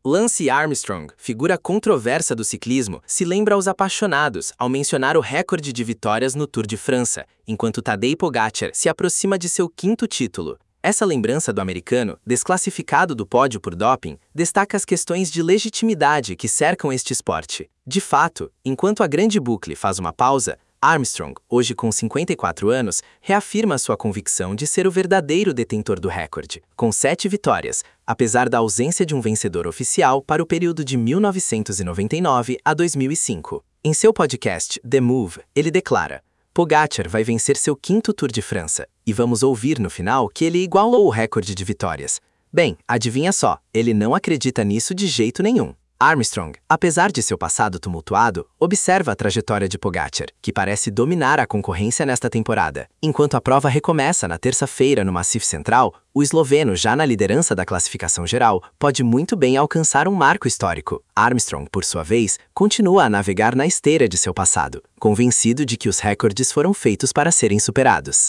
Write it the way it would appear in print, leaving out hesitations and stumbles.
Lance Armstrong, figura controversa do ciclismo, se lembra aos apaixonados ao mencionar o recorde de vitórias no Tour de França, enquanto Tadej Pogačar se aproxima de seu 5º título. Essa lembrança do americano, desclassificado do pódio por doping, destaca as questões de legitimidade que cercam este esporte. De fato, enquanto a grande bucle faz uma pausa, Armstrong, hoje com 54 anos, reafirma sua convicção de ser o verdadeiro detentor do recorde, com 7 vitórias, apesar da ausência de um vencedor oficial para o período de 1999 a 2005. Em seu podcast The Move, ele declara: Pogačar vai vencer seu 5º Tour de França, e vamos ouvir no final que ele igualou o recorde de vitórias. Bem, adivinha só, ele não acredita nisso de jeito nenhum. Armstrong, apesar de seu passado tumultuado, observa a trajetória de Pogačar, que parece dominar a concorrência nesta temporada. Enquanto a prova recomeça na terça-feira no Massif Central, o esloveno, já na liderança da classificação geral, pode muito bem alcançar um marco histórico. Armstrong, por sua vez, continua a navegar na esteira de seu passado, convencido de que os recordes foram feitos para serem superados.